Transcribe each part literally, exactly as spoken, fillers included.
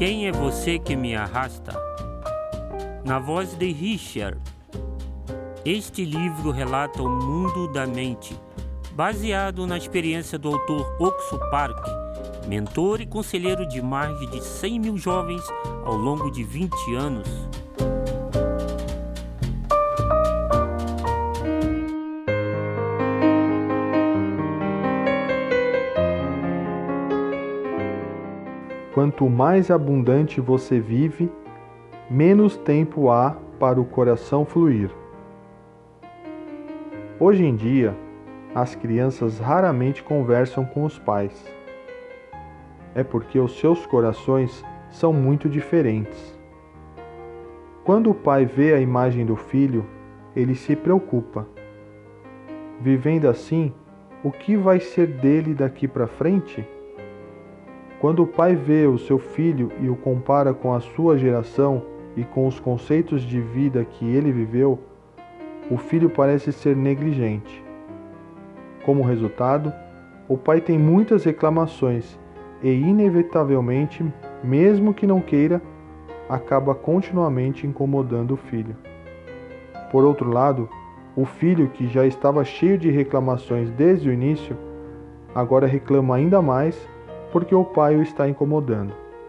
Quem é você que me arrasta? Na voz de Richard. Este livro relata o mundo da mente, baseado na experiência do autor Oxo Park, mentor e conselheiro de mais de cem mil jovens ao longo de vinte anos. Quanto mais abundante você vive, menos tempo há para o coração fluir. Hoje em dia, as crianças raramente conversam com os pais. É porque os seus corações são muito diferentes. Quando o pai vê a imagem do filho, ele se preocupa. Vivendo assim, o que vai ser dele daqui para frente? Quando o pai vê o seu filho e o compara com a sua geração e com os conceitos de vida que ele viveu, o filho parece ser negligente. Como resultado, o pai tem muitas reclamações e, inevitavelmente, mesmo que não queira, acaba continuamente incomodando o filho. Por outro lado, o filho, que já estava cheio de reclamações desde o início, agora reclama ainda mais porque o pai o está incomodando.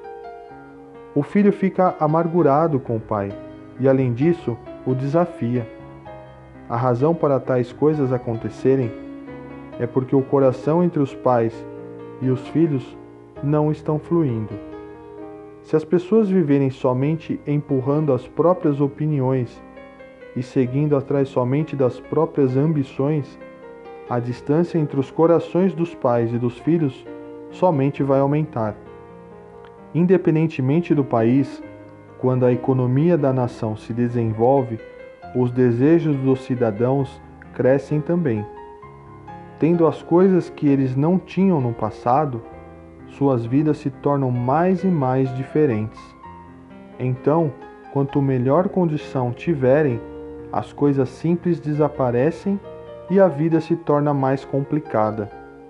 O filho fica amargurado com o pai e, além disso, o desafia. A razão para tais coisas acontecerem é porque o coração entre os pais e os filhos não estão fluindo. Se as pessoas viverem somente empurrando as próprias opiniões e seguindo atrás somente das próprias ambições, a distância entre os corações dos pais e dos filhos somente vai aumentar. Independentemente do país, quando a economia da nação se desenvolve, os desejos dos cidadãos crescem também. Tendo as coisas que eles não tinham no passado, suas vidas se tornam mais e mais diferentes. Então, quanto melhor condição tiverem, as coisas simples desaparecem e a vida se torna mais complicada.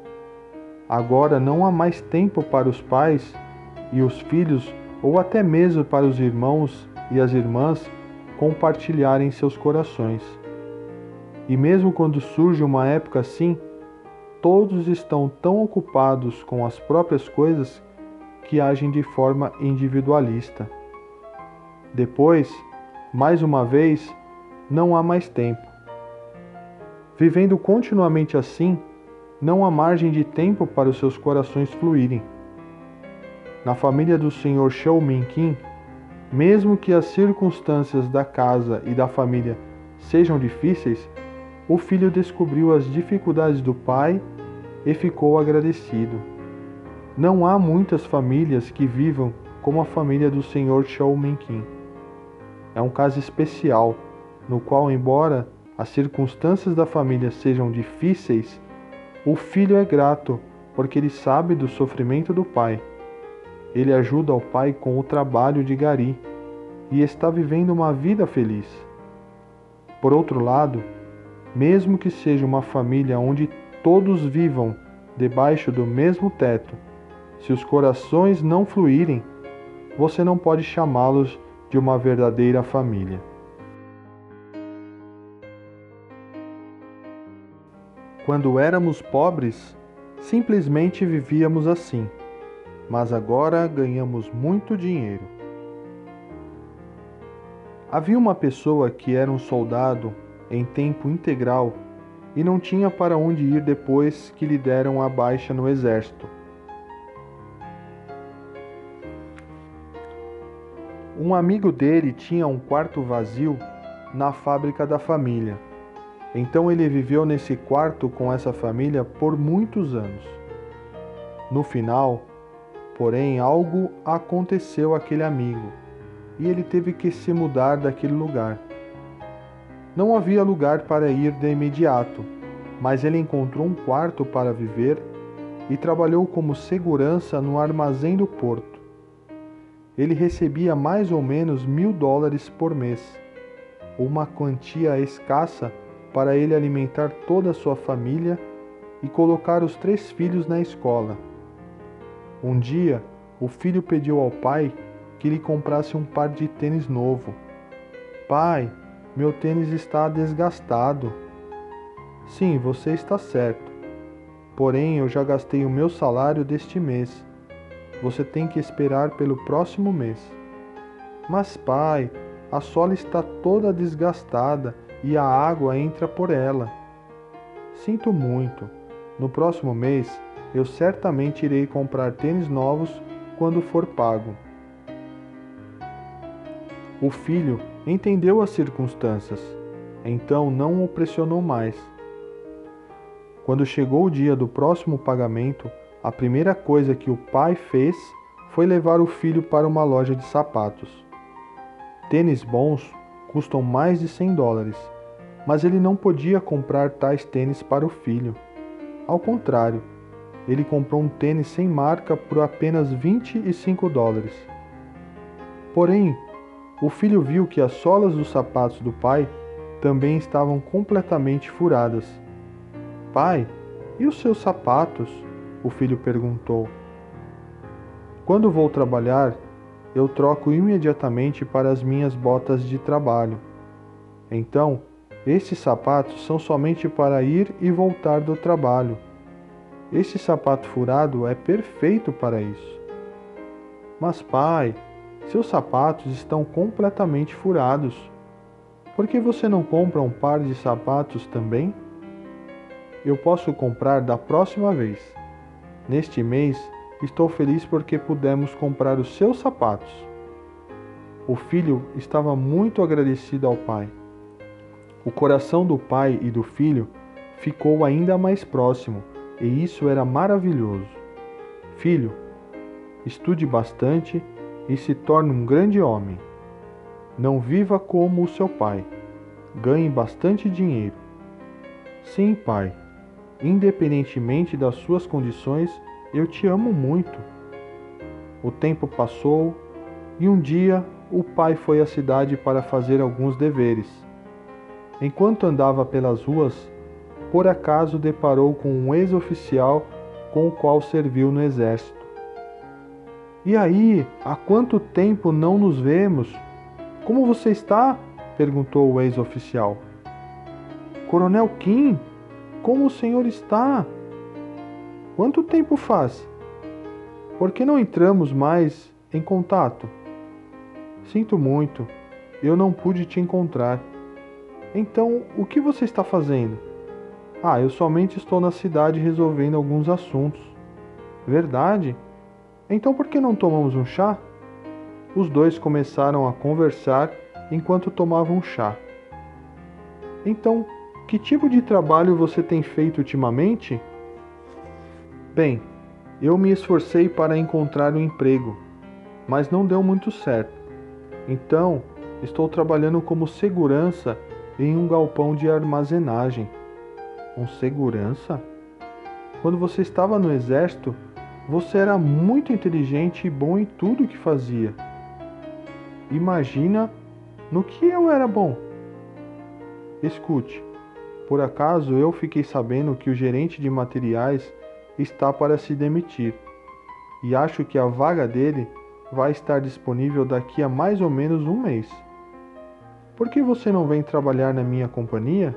Agora não há mais tempo para os pais e os filhos, ou até mesmo para os irmãos e as irmãs, compartilharem seus corações. E mesmo quando surge uma época assim, todos estão tão ocupados com as próprias coisas que agem de forma individualista. Depois, mais uma vez, não há mais tempo. Vivendo continuamente assim, não há margem de tempo para os seus corações fluírem. Na família do senhor Shou Min Kim, mesmo que as circunstâncias da casa e da família sejam difíceis, o filho descobriu as dificuldades do pai e ficou agradecido. Não há muitas famílias que vivam como a família do senhor Shou Min Kim. É um caso especial, no qual, embora as circunstâncias da família sejam difíceis, o filho é grato porque ele sabe do sofrimento do pai. Ele ajuda o pai com o trabalho de gari e está vivendo uma vida feliz. Por outro lado, mesmo que seja uma família onde todos vivam debaixo do mesmo teto, se os corações não fluírem, você não pode chamá-los de uma verdadeira família. Quando éramos pobres, simplesmente vivíamos assim, mas agora ganhamos muito dinheiro. Havia uma pessoa que era um soldado em tempo integral e não tinha para onde ir depois que lhe deram a baixa no exército. Um amigo dele tinha um quarto vazio na fábrica da família. Então ele viveu nesse quarto com essa família por muitos anos. No final, porém, algo aconteceu àquele amigo e ele teve que se mudar daquele lugar. Não havia lugar para ir de imediato, mas ele encontrou um quarto para viver e trabalhou como segurança no armazém do porto. Ele recebia mais ou menos mil dólares por mês, uma quantia escassa para ele alimentar toda a sua família e colocar os três filhos na escola. Um dia, o filho pediu ao pai que lhe comprasse um par de tênis novo. Pai, meu tênis está desgastado. Sim, você está certo. Porém, eu já gastei o meu salário deste mês. Você tem que esperar pelo próximo mês. Mas, pai, a sola está toda desgastada e a água entra por ela. Sinto muito. No próximo mês, eu certamente irei comprar tênis novos quando for pago. O filho entendeu as circunstâncias, então não o pressionou mais. Quando chegou o dia do próximo pagamento, a primeira coisa que o pai fez foi levar o filho para uma loja de sapatos. Tênis bons custam mais de cem dólares, mas ele não podia comprar tais tênis para o filho. Ao contrário, ele comprou um tênis sem marca por apenas vinte e cinco dólares. Porém, o filho viu que as solas dos sapatos do pai também estavam completamente furadas. Pai, e os seus sapatos? O filho perguntou. Quando vou trabalhar, eu troco imediatamente para as minhas botas de trabalho. Então, esses sapatos são somente para ir e voltar do trabalho. Esse sapato furado é perfeito para isso. Mas, pai, seus sapatos estão completamente furados. Por que você não compra um par de sapatos também? Eu posso comprar da próxima vez. Neste mês, estou feliz porque pudemos comprar os seus sapatos. O filho estava muito agradecido ao pai. O coração do pai e do filho ficou ainda mais próximo, e isso era maravilhoso. Filho, estude bastante e se torne um grande homem. Não viva como o seu pai. Ganhe bastante dinheiro. Sim, pai. Independentemente das suas condições, eu te amo muito. O tempo passou e um dia o pai foi à cidade para fazer alguns deveres. Enquanto andava pelas ruas, por acaso deparou com um ex-oficial com o qual serviu no exército. E aí, há quanto tempo não nos vemos? Como você está? Perguntou o ex-oficial. Coronel Kim, como o senhor está? Quanto tempo faz? Por que não entramos mais em contato? Sinto muito, eu não pude te encontrar. Então, o que você está fazendo? Ah, eu somente estou na cidade resolvendo alguns assuntos. Verdade? Então por que não tomamos um chá? Os dois começaram a conversar enquanto tomavam chá. Então, que tipo de trabalho você tem feito ultimamente? Bem, eu me esforcei para encontrar um emprego, mas não deu muito certo. Então, estou trabalhando como segurança em um galpão de armazenagem. Um segurança? Quando você estava no exército, você era muito inteligente e bom em tudo o que fazia. Imagina no que eu era bom. Escute, por acaso eu fiquei sabendo que o gerente de materiais está para se demitir e acho que a vaga dele vai estar disponível daqui a mais ou menos um mês. Por que você não vem trabalhar na minha companhia?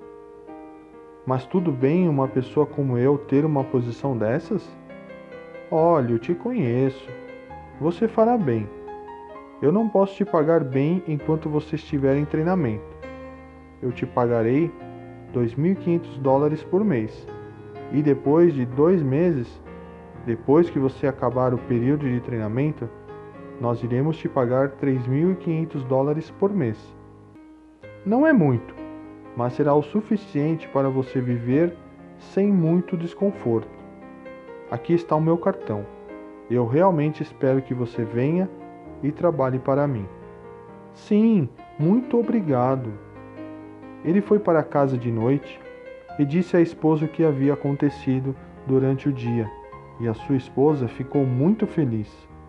Mas tudo bem uma pessoa como eu ter uma posição dessas? Olha, eu te conheço. Você fará bem. Eu não posso te pagar bem enquanto você estiver em treinamento. Eu te pagarei dois mil e quinhentos dólares por mês. E depois de dois meses, depois que você acabar o período de treinamento, nós iremos te pagar três mil e quinhentos dólares por mês. Não é muito, mas será o suficiente para você viver sem muito desconforto. Aqui está o meu cartão. Eu realmente espero que você venha e trabalhe para mim. Sim, muito obrigado. Ele foi para casa de noite e disse à esposa o que havia acontecido durante o dia, e a sua esposa ficou muito feliz.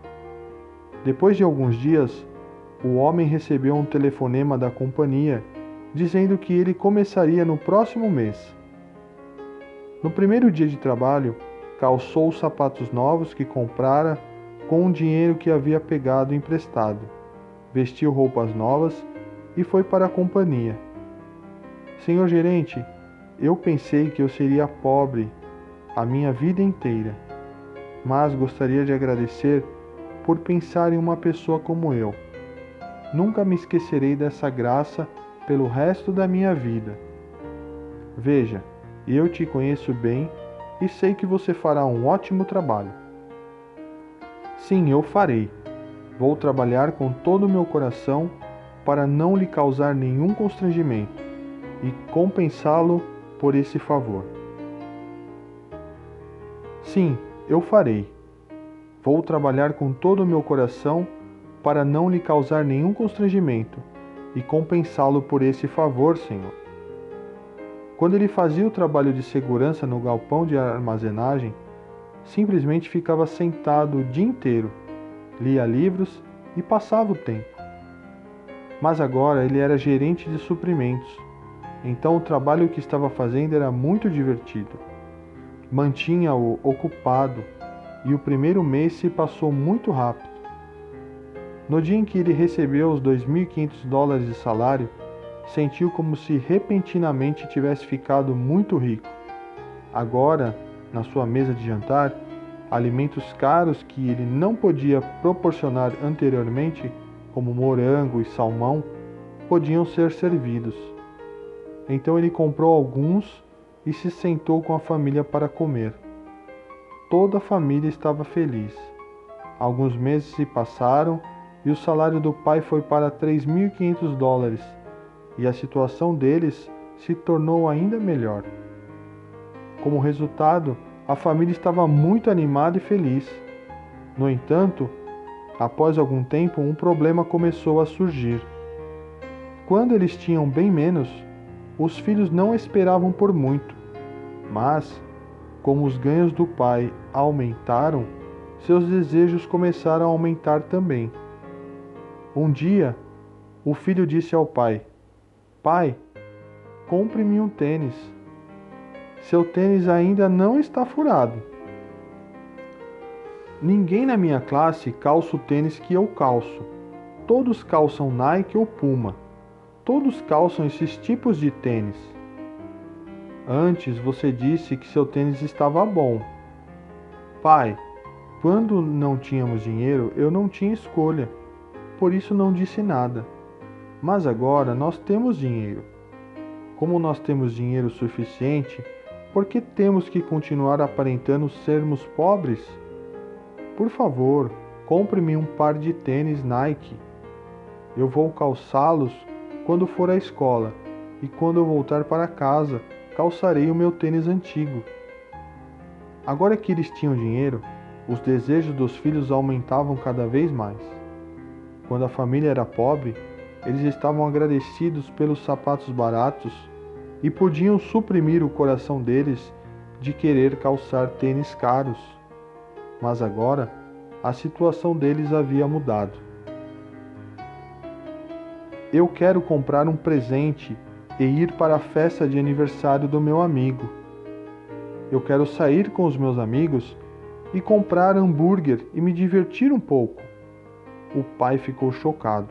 Depois de alguns dias, o homem recebeu um telefonema da companhia dizendo que ele começaria no próximo mês. No primeiro dia de trabalho, calçou os sapatos novos que comprara com o dinheiro que havia pegado emprestado, vestiu roupas novas e foi para a companhia. Senhor gerente, eu pensei que eu seria pobre a minha vida inteira, mas gostaria de agradecer por pensar em uma pessoa como eu. Nunca me esquecerei dessa graça pelo resto da minha vida. Veja, eu te conheço bem e sei que você fará um ótimo trabalho. Sim, eu farei. Vou trabalhar com todo o meu coração para não lhe causar nenhum constrangimento e compensá-lo por esse favor. Sim, eu farei. Vou trabalhar com todo o meu coração para não lhe causar nenhum constrangimento e compensá-lo por esse favor, Senhor. Quando ele fazia o trabalho de segurança no galpão de armazenagem, simplesmente ficava sentado o dia inteiro, lia livros e passava o tempo. Mas agora ele era gerente de suprimentos, então o trabalho que estava fazendo era muito divertido. Mantinha-o ocupado e o primeiro mês se passou muito rápido. No dia em que ele recebeu os dois mil e quinhentos dólares de salário, sentiu como se repentinamente tivesse ficado muito rico. Agora, na sua mesa de jantar, alimentos caros que ele não podia proporcionar anteriormente, como morango e salmão, podiam ser servidos. Então ele comprou alguns e se sentou com a família para comer. Toda a família estava feliz. Alguns meses se passaram e o salário do pai foi para três mil e quinhentos dólares, e a situação deles se tornou ainda melhor. Como resultado, a família estava muito animada e feliz. No entanto, após algum tempo, um problema começou a surgir. Quando eles tinham bem menos, os filhos não esperavam por muito, mas, como os ganhos do pai aumentaram, seus desejos começaram a aumentar também. Um dia, o filho disse ao pai: Pai, compre-me um tênis. Seu tênis ainda não está furado. Ninguém na minha classe calça o tênis que eu calço. Todos calçam Nike ou Puma. Todos calçam esses tipos de tênis. Antes você disse que seu tênis estava bom. Pai, quando não tínhamos dinheiro, eu não tinha escolha. Por isso não disse nada. Mas agora nós temos dinheiro. Como nós temos dinheiro suficiente, por que temos que continuar aparentando sermos pobres? Por favor, compre-me um par de tênis Nike. Eu vou calçá-los quando for à escola, e quando eu voltar para casa, calçarei o meu tênis antigo. Agora que eles tinham dinheiro, os desejos dos filhos aumentavam cada vez mais. Quando a família era pobre, eles estavam agradecidos pelos sapatos baratos e podiam suprimir o coração deles de querer calçar tênis caros. Mas agora, a situação deles havia mudado. Eu quero comprar um presente e ir para a festa de aniversário do meu amigo. Eu quero sair com os meus amigos e comprar hambúrguer e me divertir um pouco. O pai ficou chocado.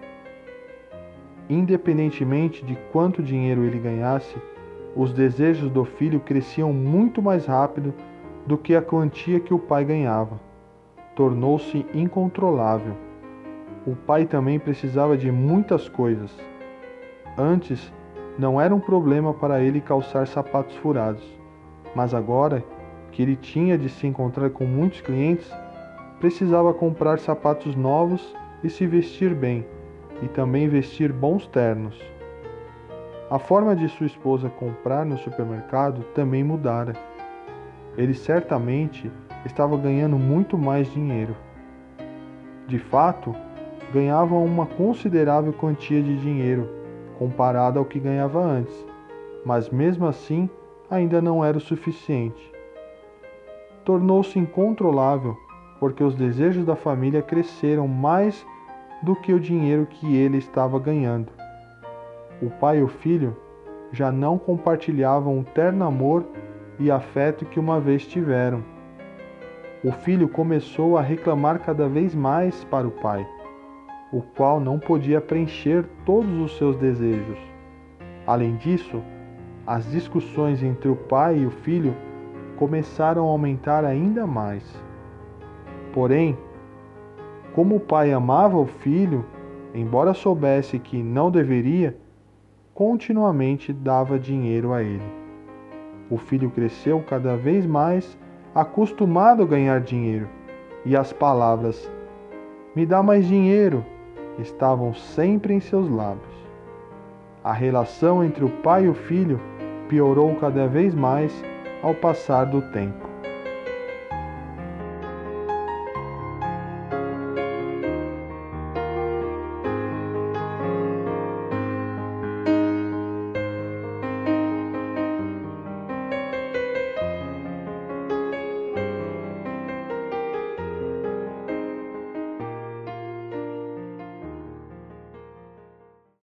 Independentemente de quanto dinheiro ele ganhasse, os desejos do filho cresciam muito mais rápido do que a quantia que o pai ganhava. Tornou-se incontrolável. O pai também precisava de muitas coisas. Antes, não era um problema para ele calçar sapatos furados, mas agora que ele tinha de se encontrar com muitos clientes, precisava comprar sapatos novos e se vestir bem, e também vestir bons ternos. A forma de sua esposa comprar no supermercado também mudara. Ele certamente estava ganhando muito mais dinheiro. De fato, ganhava uma considerável quantia de dinheiro comparada ao que ganhava antes, mas mesmo assim ainda não era o suficiente. Tornou-se incontrolável porque os desejos da família cresceram mais do que o dinheiro que ele estava ganhando. O pai e o filho já não compartilhavam o terno amor e afeto que uma vez tiveram. o filho começou a reclamar cada vez mais para o pai, o qual não podia preencher todos os seus desejos. Além disso, as discussões entre o pai e o filho começaram a aumentar ainda mais. Porém, como o pai amava o filho, embora soubesse que não deveria, continuamente dava dinheiro a ele. O filho cresceu cada vez mais acostumado a ganhar dinheiro, e as palavras "me dá mais dinheiro" estavam sempre em seus lábios. A relação entre o pai e o filho piorou cada vez mais ao passar do tempo.